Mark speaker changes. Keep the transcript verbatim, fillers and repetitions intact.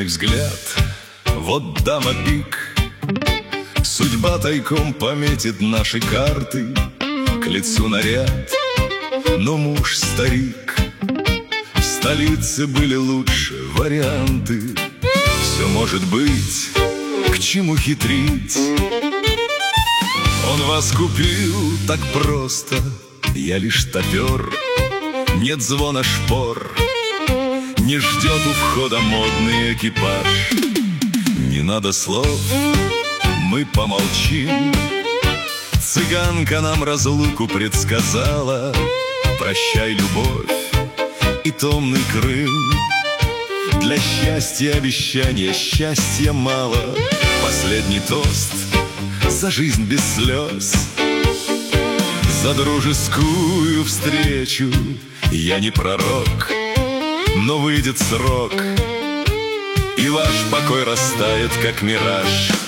Speaker 1: взгляд, вот дама пик. Судьба тайком пометит наши карты, к лицу наряд, но муж старик. В столице были лучше варианты. Все может быть, к чему хитрить. Он вас купил так просто, я лишь топер. Нет звона шпор, не ждет у входа модный экипаж. Не надо слов, мы помолчим. Цыганка нам разлуку предсказала. Прощай, любовь и томный Крым. Для счастья обещания, счастья мало. Последний тост за жизнь без слез, за дружескую встречу. Я не пророк, но выйдет срок, и ваш покой растает, как мираж.